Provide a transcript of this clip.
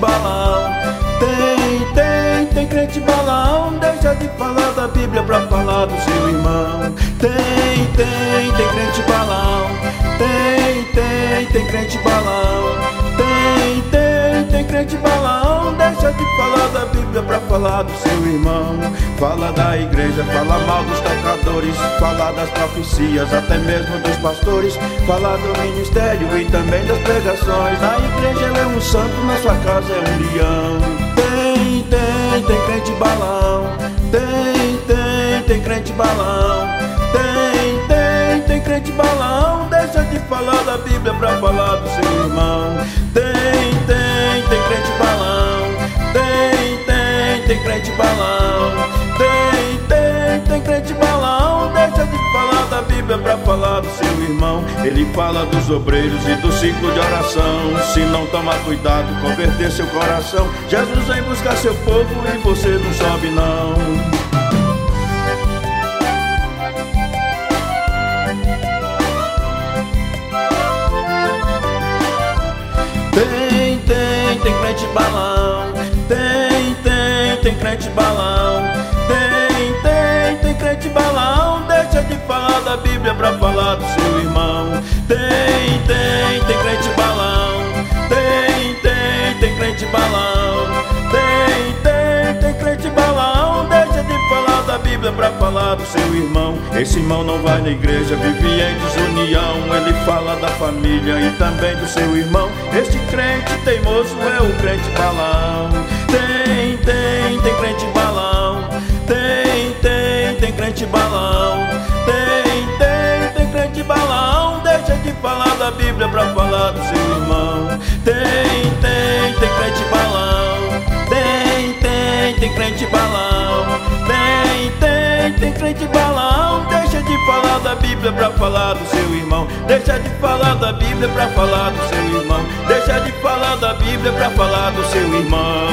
balão. Tem crente balão, deixa de falar da Bíblia pra falar do seu irmão. Tem crente balão. Tem crente balão. Tem crente balão, deixa de falar da Bíblia pra falar do seu irmão. Fala da igreja, fala mal dos tocadores, fala das profecias, até mesmo dos pastores, fala do ministério e também das pregações. Na igreja ele é um santo, na sua casa é um leão. Tem crente balão. Tem crente balão. Tem crente balão, deixa de falar da Bíblia pra falar do seu irmão. Tem crente balão. Tem crente balão. Tem crente balão, deixa de falar da Bíblia pra falar do seu irmão. Ele fala dos obreiros e do ciclo de oração. Se não tomar cuidado, converter seu coração, Jesus vem buscar seu povo e você não sobe não. Tem crente balão. Tem crente balão. Tem crente balão, deixa de falar da Bíblia pra falar do seu irmão. Tem crente balão. Tem crente balão. Tem crente balão, deixa de falar da Bíblia pra falar do seu irmão. Esse irmão não vai na igreja, vive em desunião. Ele fala da família e também do seu irmão. Este crente teimoso é o crente balão. Tem crente balão. Tem crente balão. Tem crente balão, deixa de falar da Bíblia pra falar do seu irmão. Tem crente balão. Tem crente balão. Tem crente balão, deixa de falar da Bíblia pra falar do seu irmão. Deixa de falar da Bíblia pra falar do seu irmão. Deixa de falar da Bíblia pra falar do seu irmão.